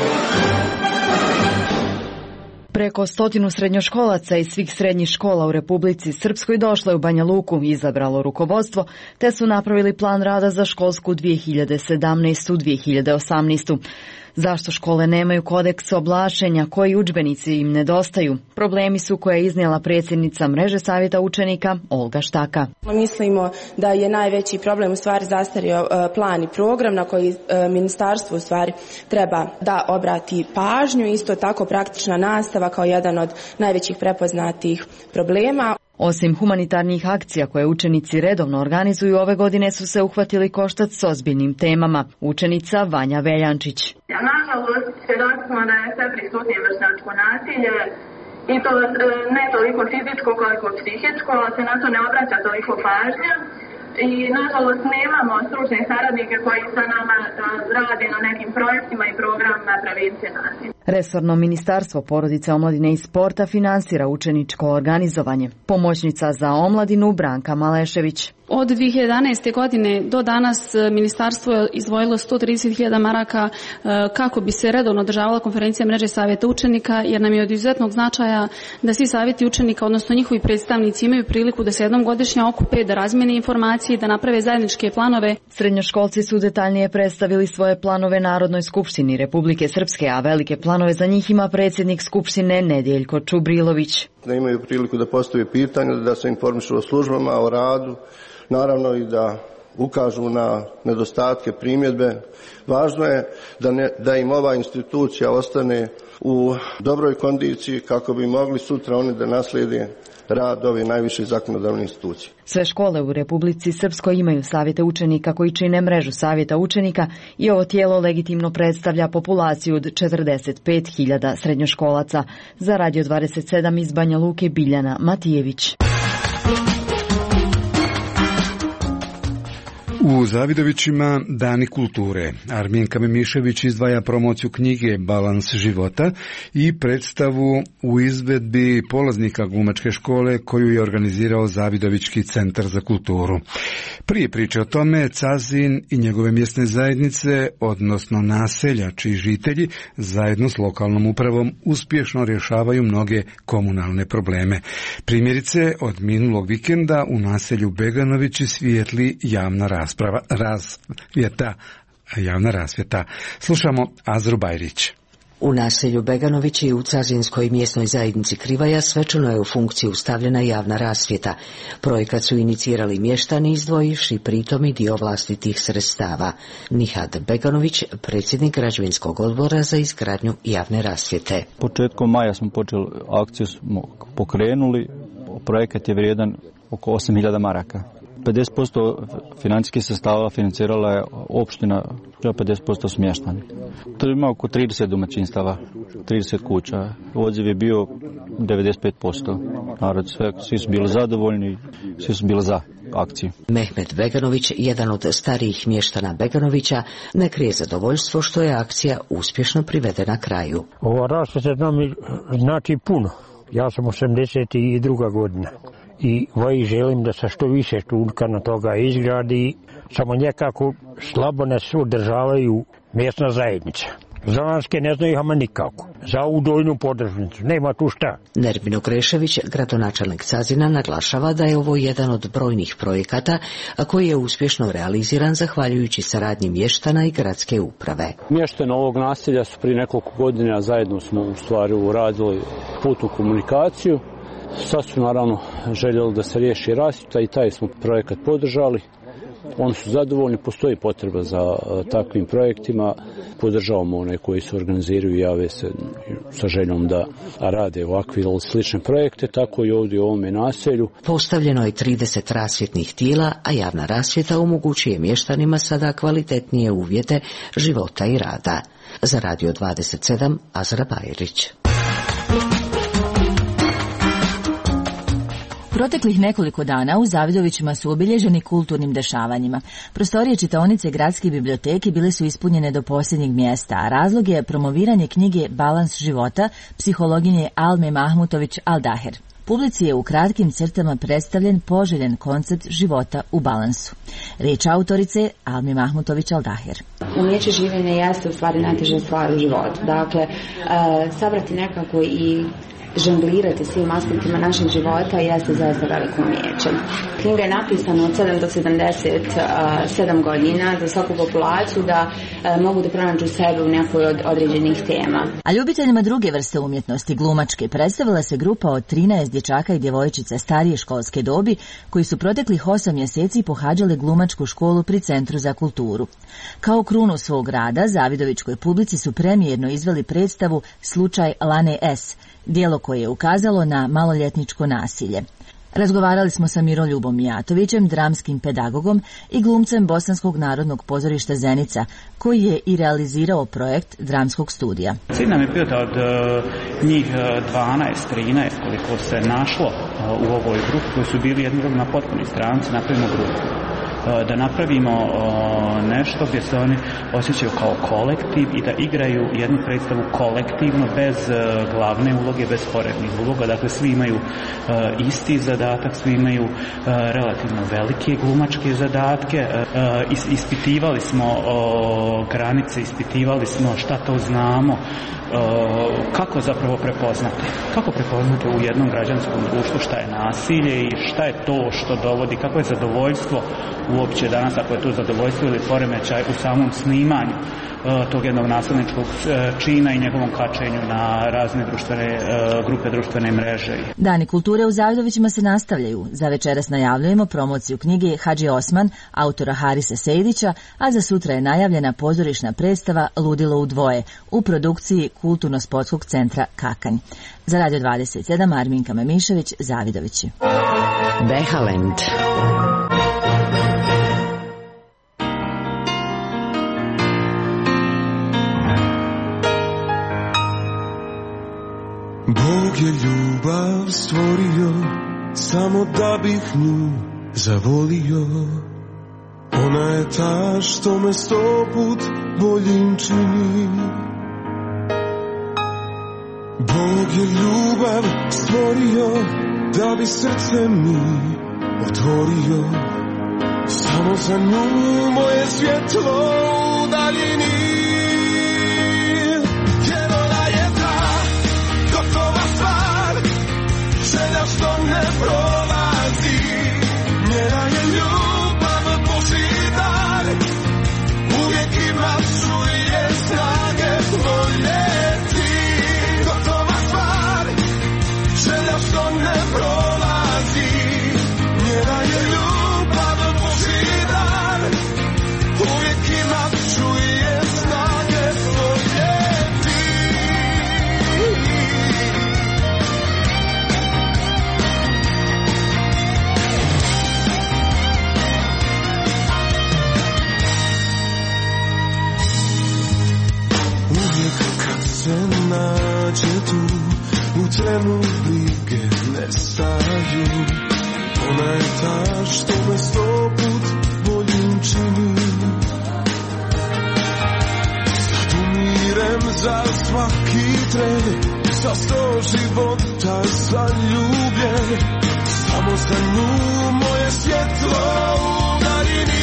Preko 100 srednjoškolaca iz svih srednjih škola u Republici Srpskoj došlo je u Banja Luku i izabralo rukovodstvo, te su napravili plan rada za školsku 2017-2018. Zašto škole nemaju kodeks oblačenja, koji udžbenici im nedostaju? Problemi su koje je iznijela predsjednica mreže savjeta učenika Olga Štaka. Mislimo da je najveći problem u stvari zastario plan i program na koji ministarstvo u stvari treba da obrati pažnju. Isto tako praktična nastava kao jedan od najvećih prepoznatih problema. Osim humanitarnih akcija koje učenici redovno organizuju, ove godine su se uhvatili koštac s ozbiljnim temama. Učenica Vanja Veljančić. Nažalost, svjedoci smo da je sve prisutnije vršnjačko nasilje i to ne toliko fizičko koliko psihičko, se na to ne obraća toliko pažnja. I nažalost nemamo stručne saradnike koji sa nama rade na nekim projektima i programima prevencije nasilja. Resorno ministarstvo porodice, omladine i sporta finansira učeničko organizovanje. Pomoćnica za omladinu Branka Malešević. Od 2011. godine do danas ministarstvo je izdvojilo 130.000 maraka kako bi se redovno održavala konferencija mreže savjeta učenika, jer nam je od izuzetnog značaja da svi savjeti učenika, odnosno njihovi predstavnici, imaju priliku da se jednom godišnje okupe, da razmijene informacije, da naprave zajedničke planove. Srednjoškolci su detaljnije predstavili svoje planove Narodnoj skupštini Republike Srpske, a velike planove planove za njih ima predsjednik Skupštine Nedjeljko Čubrilović. Da imaju priliku da postave pitanja, da se informišu o službama, o radu, naravno i da ukažu na nedostatke, primjedbe. Važno je da im ova institucija ostane u dobroj kondiciji kako bi mogli sutra oni da naslijede rad ove najviše zakonodavne institucije. Sve škole u Republici Srpskoj imaju savjete učenika koji čine mrežu savjeta učenika i ovo tijelo legitimno predstavlja populaciju od 45.000 srednjoškolaca. Za Radio 27 iz Banja Luke Biljana Matijević. U Zavidovićima Dani kulture. Arminka Mimišević izdvaja promociju knjige Balans života i predstavu u izvedbi polaznika glumačke škole koju je organizirao Zavidovićki centar za kulturu. Prije priče o tome, Cazin i njegove mjesne zajednice, odnosno naselja čiji žitelji zajedno s lokalnom upravom uspješno rješavaju mnoge komunalne probleme. Primjerice, od minulog vikenda u naselju Beganovići svijetli javna rasvjeta. Slušamo Azru Bajrić. U naselju Beganovići i u Cazinskoj mjesnoj zajednici Krivaja svečano je u funkciju stavljena javna rasvjeta. Projekat su inicirali mještani izdvojivši pritom i dio vlastitih sredstava. Nihad Beganović, predsjednik građevinskog odbora za izgradnju javne rasvjete. Početkom maja smo počeli, akciju smo pokrenuli, projekat je vrijedan oko 8.000 maraka. 50% financijskih sredstava financirala je opština, 50% smještani. To ima oko 30 domaćinstava, 30 kuća. Odziv je bio 95%. Narod, svi su bili zadovoljni, svi su bili za akciju. Mehmet Beganović, jedan od starijih mještana Beganovića, ne krije zadovoljstvo što je akcija uspješno privedena kraju. Ova rasvjeta znači puno. Ja sam 82. godina. I želim da se što više na toga izgradi, samo nekako slabo nas održavaju mjesna zajednica. Zanarske ne znaju ama nikako. Za ovu dojnu podržnicu. Nema tu šta. Nermino Krešević, gradonačelnik Cazina, naglašava da je ovo jedan od brojnih projekata koji je uspješno realiziran zahvaljujući saradnji mještana i gradske uprave. Mještani ovog naselja su prije nekoliko godina zajedno smo u stvari uradili putnu komunikaciju. Sad su naravno željeli da se riješi rasvjeta i taj smo projekat podržali. Oni su zadovoljni, postoji potreba za takvim projektima. Podržavamo one koji se organiziraju i jave se sa željom da rade ovakve ili slične projekte, tako i ovdje u ovome naselju. Postavljeno je 30 rasvjetnih tijela, a javna rasvjeta omogućuje mještanima sada kvalitetnije uvjete života i rada. Za Radio 27, Azra Bajrić. Proteklih nekoliko dana u Zavidovićima su obilježeni kulturnim dešavanjima. Prostorije čitaonice gradske biblioteke bile su ispunjene do posljednjeg mjesta, a razlog je promoviranje knjige Balans života psihologinje Alme Mahmutović Aldaher. Publici je u kratkim crtama predstavljen poželjen koncept života u balansu. Riječ autorice Alme Mahmutović Aldaher. Umijeće življenja jeste u stvari najteža stvar u životu. Dakle, sabrati nekako i žonglirati svim aspektima našeg života jeste zaista veliko umijeće. Knjiga je napisana od 7 do 77 godina za svaku populaciju da mogu da pronađu sebe u nekoj od određenih tema. A ljubiteljima druge vrste umjetnosti, glumačke, predstavila se grupa od 13 dječaka i djevojčica starije školske dobi koji su proteklih 8 mjeseci pohađali glumačku školu pri Centru za kulturu. Kao krunu svog rada, Zavidovićkoj publici su premijerno izveli predstavu Slučaj Lane S., djelo koje je ukazalo na maloljetničko nasilje. Razgovarali smo sa Miroljubom Mijatovićem, dramskim pedagogom i glumcem Bosanskog narodnog pozorišta Zenica, koji je i realizirao projekt dramskog studija. Cilj nam je bio da od njih 12-13 koliko se našlo u ovoj grupi, koji su bili jedni na potpuni stranci, napravimo grupu. Da napravimo nešto gdje se oni osjećaju kao kolektiv i da igraju jednu predstavu kolektivno, bez glavne uloge, bez sporednih uloga. Dakle, svi imaju isti zadatak, svi imaju relativno velike glumačke zadatke. Ispitivali smo granice, ispitivali smo šta to znamo, Kako zapravo prepoznati? Kako prepoznati u jednom građanskom društvu šta je nasilje i šta je to što dovodi, kako je zadovoljstvo uopće danas, ako je to zadovoljstvo ili poremećaj u samom snimanju tog jednog nasilničkog čina i njegovom kačenju na razne grupe društvene mreže. Dani kulture u Zavidovićima se nastavljaju. Za večeras najavljujemo promociju knjige Hadži Osman, autora Harisa Sejdića, a za sutra je najavljena pozorišna predstava Ludilo u dvoje u produkciji Kulturno-sportskog centra Kakanj. Za Radio 27 Arminka Memišević, Zavidovići. Behalend. Bog je ljubav stvorio, samo da bih nju zavolio. Ona je ta što me 100 put boljim čini. Bog je ljubav stvorio, da bi srce mi otvorio. Samo za nju moje svjetlo u daljini. Želja što ne prolazi, njena je ljubav Božji dar. Uvijek ima čuje snage voljeti. Gotova stvar, želja što ne prolazi, njena je ljubav Božji dar. Uvijek ima čuje snage voljeti. Se nađe tu, u trenu brige nestaju. Ona je ta što me 100 put boljim čini. Sad umirem za svaki tren, za 100 života zaljubljen. Samo za nju moje svjetlo u daljini.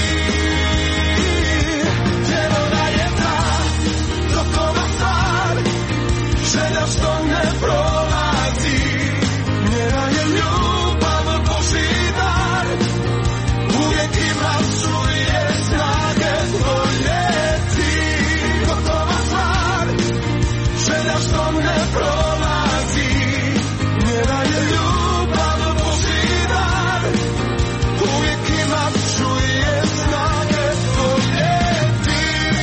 Jer ona je ta gotova stvar, želja što ne prolazi, njena je ljubav Božji dar. Uvijek ima čuje snage voljeti. Gotova stvar, želja što ne prolazi, njena je ljubav Božji dar. Uvijek ima čuje snage voljeti.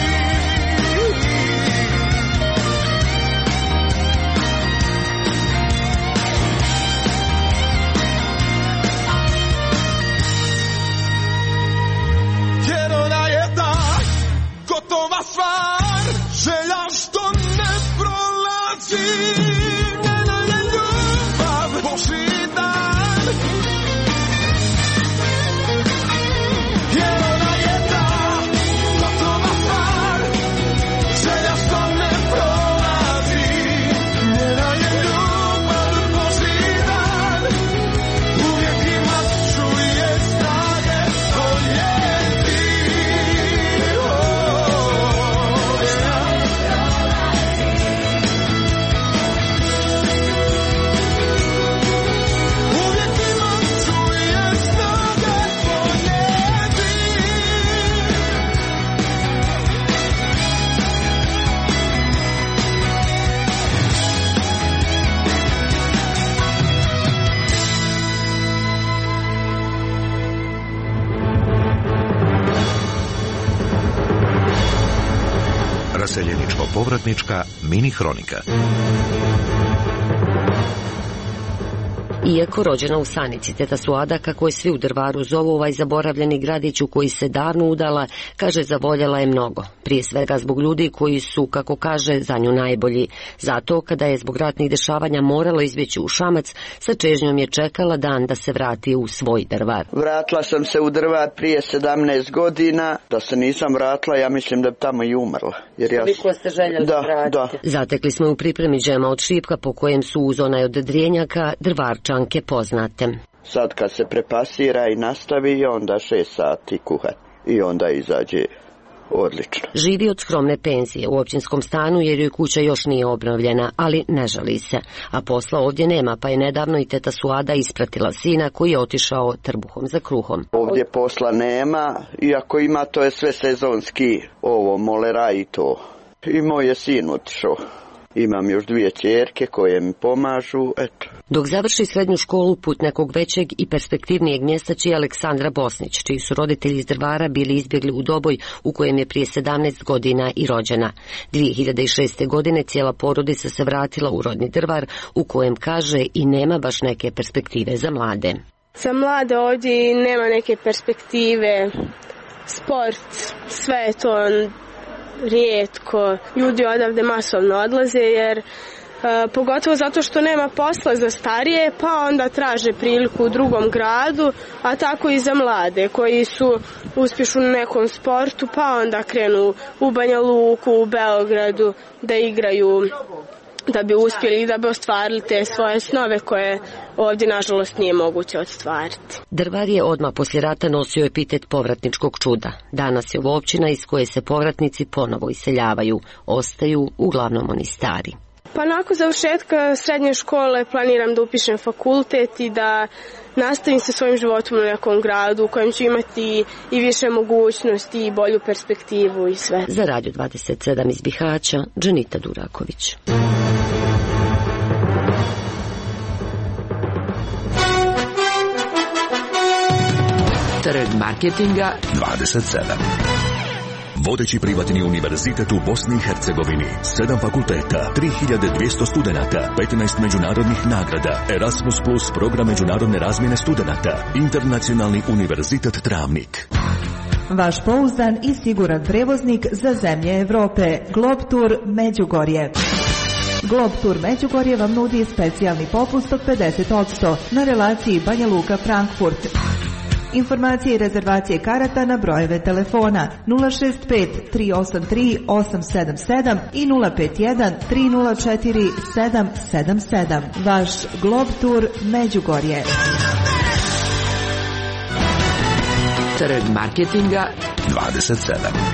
Gotova stvar, želja što ne prolazi, njena je ljubav Božji dar. Jer ona je ta gotova stvar, želja što ne prolazi, njena je ljubav Božji dar. Uvijek ima čuje snage voljeti. Raseljeničko-povratnička mini hronika. Iako rođena u Sanici, teta Suada, kako je svi u Drvaru zovu ovaj zaboravljeni gradić u koji se davno udala, kaže zavoljela je mnogo. Prije svega zbog ljudi koji su, kako kaže, za nju najbolji. Zato, kada je zbog ratnih dešavanja morala izbjeći u Šamac, sa čežnjom je čekala dan da se vrati u svoj Drvar. Vratila sam se u Drvar prije 17 godina. Da se nisam vratila, ja mislim da bi tamo i umrla. Koliko ste željeli vratiti? Da. Zatekli smo u pripremi džema od šipka po kojem su uz onaj od Drenjaka Drvarčanke poznate. Sad kad se prepasira i nastavi, onda 6 sati kuhat. I onda izađe odlično. Živi od skromne penzije u općinskom stanu jer joj kuća još nije obnovljena, ali ne žali se. A posla ovdje nema, pa je nedavno i teta Suada ispratila sina koji je otišao trbuhom za kruhom. Ovdje posla nema, iako ima, to je sve sezonski, ovo molera i to. I moj je sin otišao. Imam još 2 ćerke koje mi pomažu, eto. Dok završi srednju školu, put nekog većeg i perspektivnijeg mjesta će Aleksandra Bosnić, čiji su roditelji iz Drvara bili izbjegli u Doboj u kojem je prije 17 godina i rođena. 2006. godine cijela porodica se vratila u rodni Drvar, u kojem, kaže, i nema baš neke perspektive za mlade. Za mlade ovdje nema neke perspektive, sport, sve je to rijetko. Ljudi odavde masovno odlaze jer pogotovo zato što nema posla za starije, pa onda traže priliku u drugom gradu, a tako i za mlade koji su uspješni u nekom sportu, pa onda krenu u Banja Luku, u Beogradu da igraju, da bi uspjeli i da bi ostvarili te svoje snove koje ovdje nažalost nije moguće ostvariti. Drvar je odmah poslije rata nosio epitet povratničkog čuda. Danas je ovo općina iz koje se povratnici ponovo iseljavaju. Ostaju uglavnom oni stari. Pa nakon završetka srednje škole planiram da upišem fakultet i da nastavim sa svojim životom u nekom gradu u kojem ću imati i više mogućnosti i bolju perspektivu i sve. Za Radio 27 iz Bihaća, Dženita Duraković. Trg marketinga 27. Vodeći privatni univerzitet u Bosni i Hercegovini, 7 fakulteta, 3200 studenata, 15 međunarodnih nagrada, Erasmus Plus program međunarodne razmjene studenata, Internacionalni univerzitet Travnik. Vaš pouzdan i siguran prevoznik za zemlje Europe, Globtour Međugorje. Globtour Međugorje vam nudi specijalni popust od 50% na relaciji Banja Luka-Frankfurt. Informacije i rezervacije karata na brojeve telefona 065 383 877 i 051 304 777. Vaš Globtour Međugorje. Trg marketinga 27.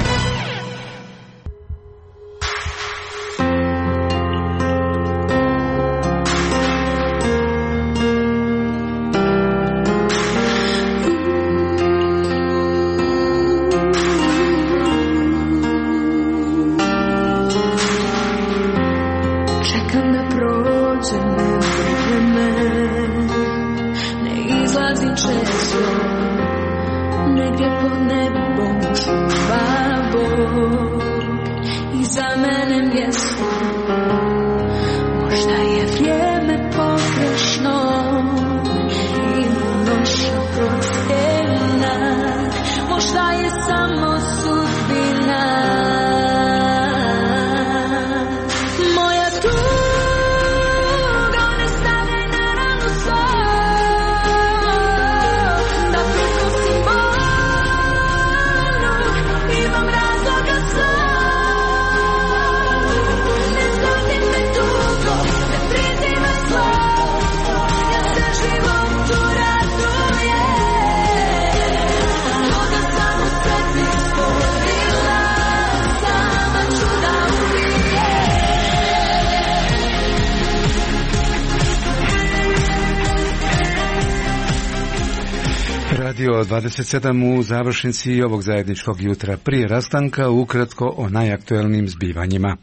Radio 27 u završnici ovog zajedničkog jutra. Prije rastanka ukratko o najaktuelnijim zbivanjima.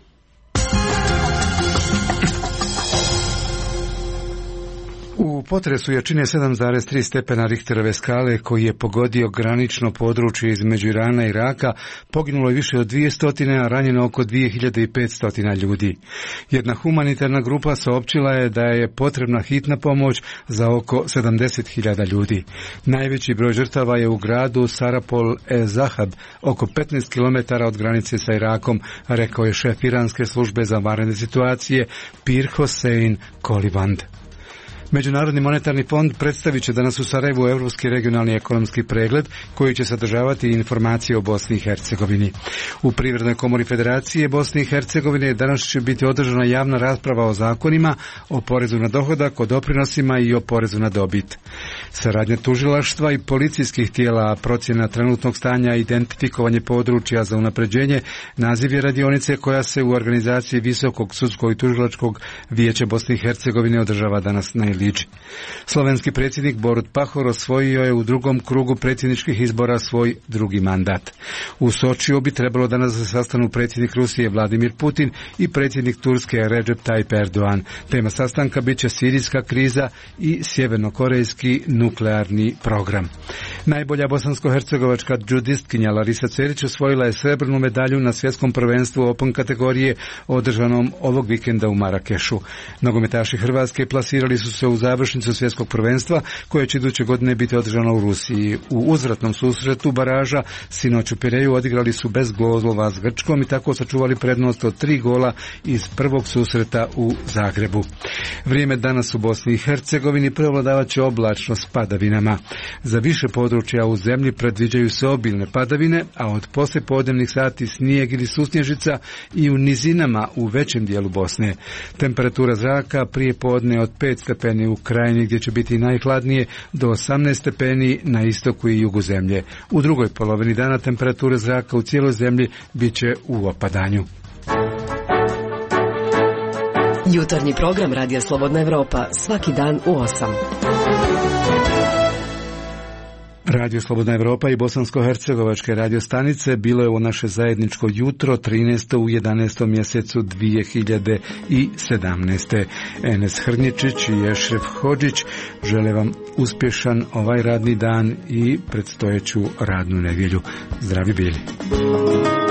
U potresu jačine 7,3 stepena Richterove skale koji je pogodio granično područje između Irana i Iraka poginulo je više od 200, a ranjeno oko 2500 ljudi. Jedna humanitarna grupa saopćila je da je potrebna hitna pomoć za oko 70.000 ljudi. Najveći broj žrtava je u gradu Sarapol Zahab, oko 15 km od granice sa Irakom, rekao je šef iranske službe za vanredne situacije Pir Hossein Koliband. Međunarodni monetarni fond predstavit će danas u Sarajevu Europski regionalni ekonomski pregled koji će sadržavati informacije o Bosni i Hercegovini. U Privrednoj komori Federacije Bosne i Hercegovine danas će biti održana javna rasprava o zakonima, o porezu na dohodak, o doprinosima i o porezu na dobit. Saradnja tužilaštva i policijskih tijela, procjena trenutnog stanja, identifikovanje područja za unapređenje, naziv je radionice koja se u organizaciji Visokog sudskog i tužilačkog vijeća Bosne i Hercegovine održava danas na Iliđi. Slovenski predsjednik Borut Pahor osvojio je u drugom krugu predsjedničkih izbora svoj drugi mandat. U Sočiju bi trebalo danas da se sastanu predsjednik Rusije Vladimir Putin i predsjednik Turske Recep Tayyip Erdogan. Tema sastanka bit će sirijska kriza i sjevernokorejski nuklearni program. Najbolja bosansko-hercegovačka džudistkinja Larisa Cerić osvojila je srebrnu medalju na svjetskom prvenstvu Open kategorije održanom ovog vikenda u Marakešu. Nogometaši Hrvatske plasirali su se u završnicu svjetskog prvenstva koje će iduće godine biti održano u Rusiji. U uzvratnom susretu baraža sinoć u Pireju odigrali su bez golova s Grčkom i tako sačuvali prednost od 3 gola iz prvog susreta u Zagrebu. Vrijeme danas u Bosni i Hercegovini prevladavat će oblačno s padavinama. Za više područja u zemlji predviđaju se obilne padavine, a od poslijepodnevnih sati snijeg ili susnježica i u nizinama u većem dijelu Bosne. Temperatura zraka prije podne od 5 stepeni u Krajini gdje će biti najhladnije do 18 stepeni na istoku i jugu zemlje. U drugoj polovini dana temperatura zraka u cijeloj zemlji bit će u opadanju. Jutarnji program Radija Slobodna Evropa svaki dan u 8. Radio Slobodna Evropa i bosansko-hercegovačke radiostanice bilo je u naše zajedničko jutro 13. u 11. mjesecu 2017. Enes Hrnječić i Ešref Hodžić žele vam uspješan ovaj radni dan i predstojeću radnu nedjelju. Zdravi bili.